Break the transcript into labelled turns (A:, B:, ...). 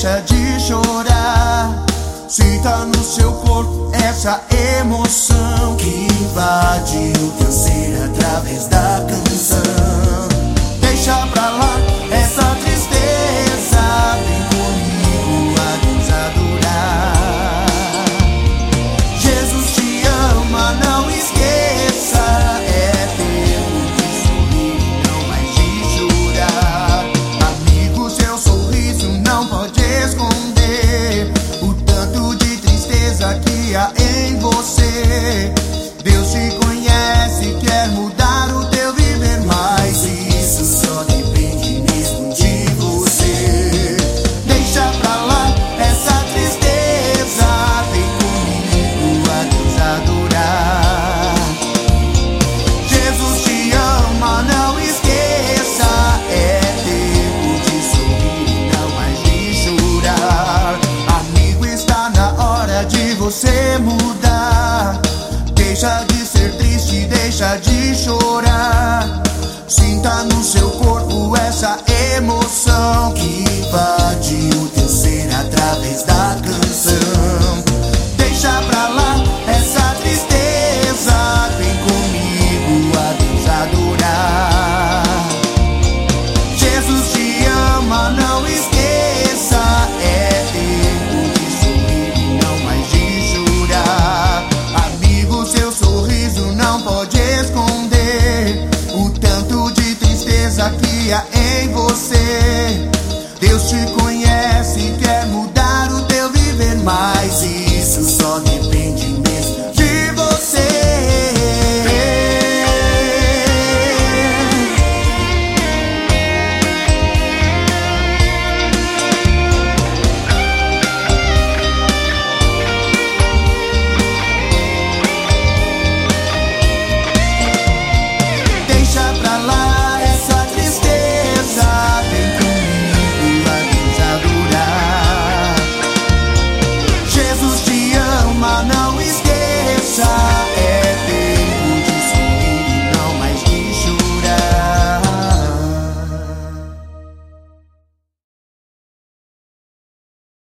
A: deixa de chorar. Sinta no seu corpo essa emoção que invade o teu ser através da canção. Deixa pra lá essa tristeza, vem comigo a Deus adorar. Jesus te ama, não esqueça, é tempo de sorrir, não mais de chorar. Amigo, seu sorriso não pode esconder o tanto de tristeza que há em você. Deus te conhece, quer mudar o teu viver, mas isso só depende mesmo de você. Deixa pra lá essa tristeza, vem comigo a Deus adorar. Jesus te ama, não esqueça, é tempo de sorrir, não mais de chorar. Amigo, está na hora de você mudar. Deixa de ser triste, deixa de chorar. Sinta no seu corpo essa emoção que invade o teu ser através da canção. Deixa pra lá essa tristeza, vem comigo a Deus adorar. Jesus te ama, não esqueça, é tempo de sorrir, não mais de chorar. Amigo, seu sorriso não pode esconder o tanto de tristeza que há em você. Deus te conhece, quer mudar o teu viver, mas